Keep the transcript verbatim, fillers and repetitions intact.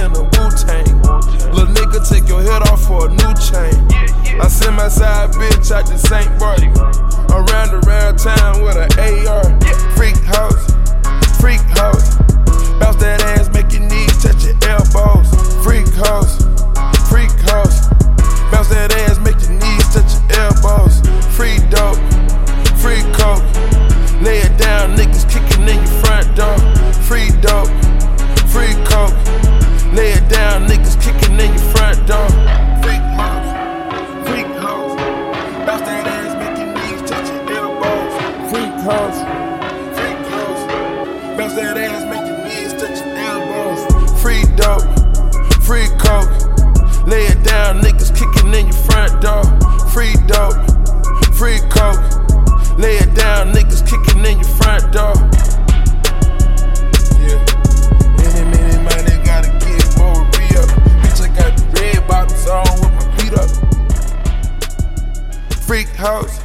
in the Wu-Tang. Lil' nigga, take your head off for a new chain. I send my side bitch out to Saint Barty. I'm round around town with an A R. Freak house, freak house. Bounce that ass, make your knees touch your elbows. Freak house, freak house. Bounce that ass, make your knees touch your elbows. Free dope, free coke. Lay it down, niggas kicking in your front door. Free dope, free coke. Lay it down, niggas kicking in your front door. Freak house, freak house. Bounce that ass, make your knees touch your elbows. Freak house, freak house. Bounce that ass, make your knees touch your elbows. Free dope, free coke. Lay it down, niggas kicking in your front door. Free dope, free coke. Lay it down, niggas kicking in your front door. Yeah. Any minute, man, they gotta get more re-up. Bitch, I got the red bottoms on with my feet up. Freak house.